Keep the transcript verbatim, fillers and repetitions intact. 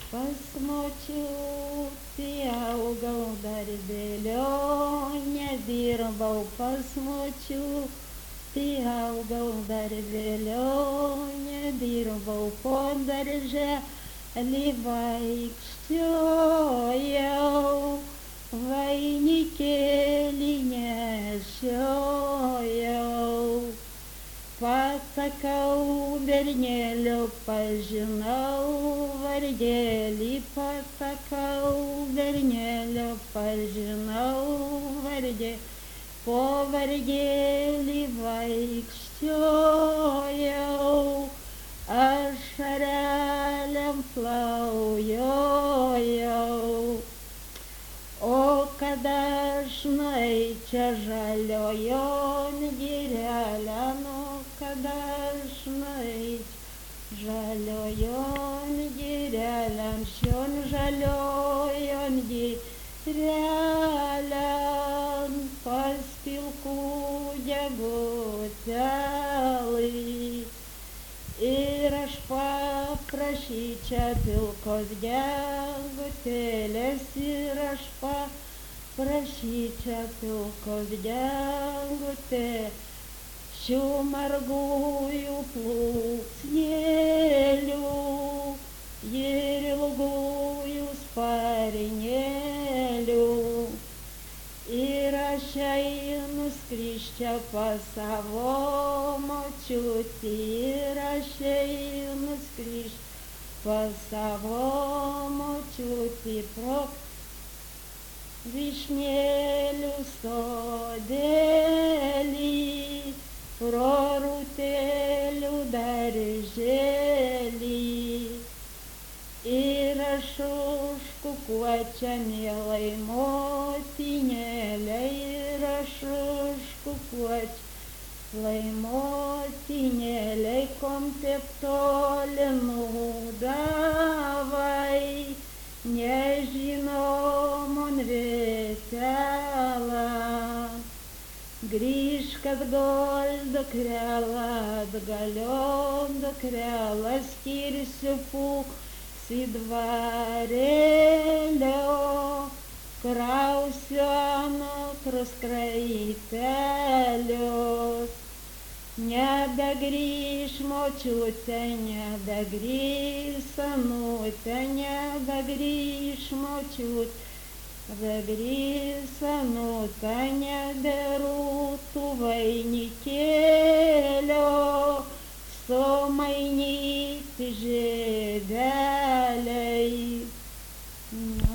Pas močiutį augau darbelio, nedirbau pas močiutį augau darbelio, nedirbau po darželį vaikščiojau, vainikėlį nešiojau. Pasakau bernelio, pažinau vargelį, pasakau bernelio, pažinau vargelį, po vargelį vaikščiojau, ašarelėm plaujojau. O kada aš nueičiau žaliojon girelėn, kada aš nueičiau žaliojon girelėn, šion žaliojon girelėn, pas pilkų gegutėlį. Ir aš paprašyčiau pilkos gegutėlės, ir aš paprašyčiau pilkos gegutėlės, šių margųjų plunksnėlių ir ilgųjų sparnelių. Ir aš einu skriščiau pas savo močiutį, ir aš einu skriščiau pas savo močiutį pro vyšnėlių sodelį, pro rūtelių darželį. Ir aš užkukuočiau mielai motinėlę, ir aš užkukuočiau lai motinėlė, kom taip toli nudavai, nežinomon vietelą. Grįžk atgal, dukrelą, atgalion, dukrelą, skirsiu pusį dvarelio, krausiu antrus kraitelius. Nebegrįš močiutė, nebegrįš senutė, nebegrįš močiutė, nebegrįš senutė, neberūtų vainikėlio, sumainyti žiedeliai.